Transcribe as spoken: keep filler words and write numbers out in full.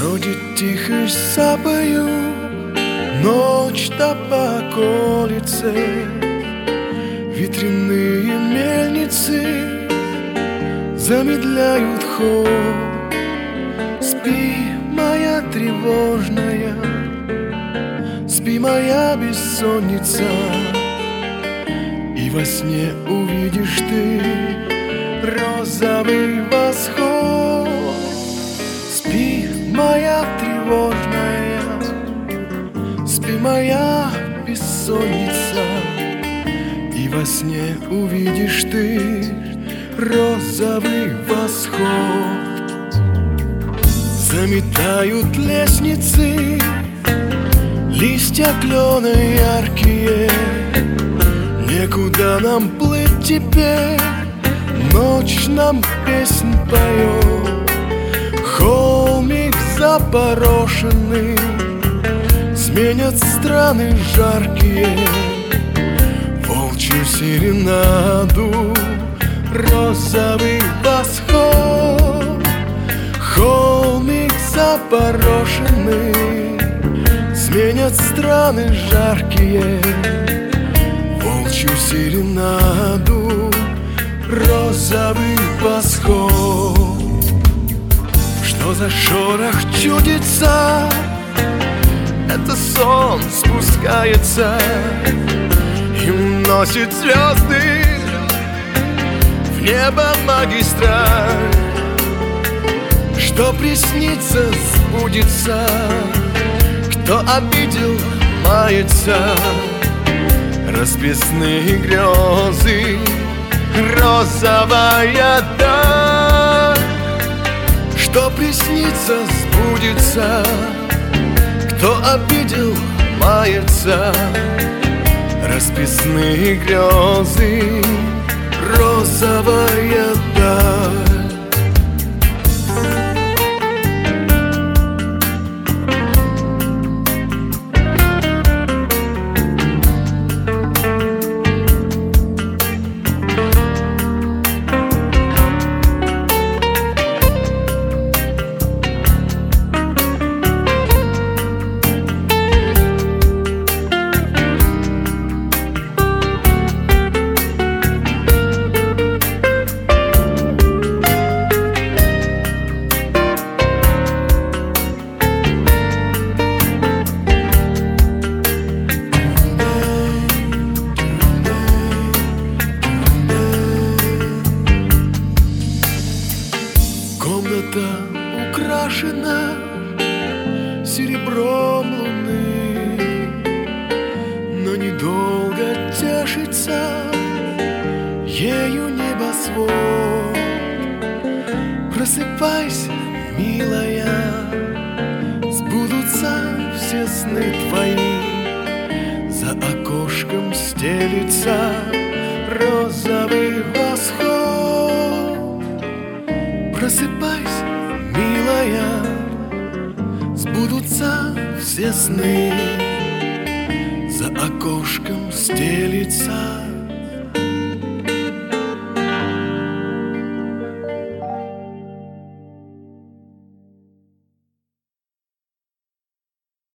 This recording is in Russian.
Вроде тихо запою, ночь-то по околице, ветряные мельницы замедляют ход. Спи, моя тревожная, спи, моя бессонница, и во сне увидишь ты розовый восход. Спи, моя тревожная, спи, моя бессонница, и во сне увидишь ты розовый восход. Заметают лестницы листья клена яркие, некуда нам плыть теперь, ночь нам песнь поет. Холмик запорошенный сменят страны жаркие, волчью серенаду розовый восход. Холмик запорошенный сменят страны жаркие, волчью серенаду розовый восход. Что за шорох чудится? Это сон спускается и уносит звезды в небо магистраль. Что приснится, сбудется, кто обидел, мается. Расписные грезы, розовая даль. Что приснится, сбудется, кто обидел, мается. Расписные грезы, розовая даль. Комната украшена серебром луны, но недолго тешится ею небосвод. Просыпайся, милая, сбудутся все сны твои. За окошком стелится розовый восход. Просыпайся, милая, сбудутся все сны. За окошком стелится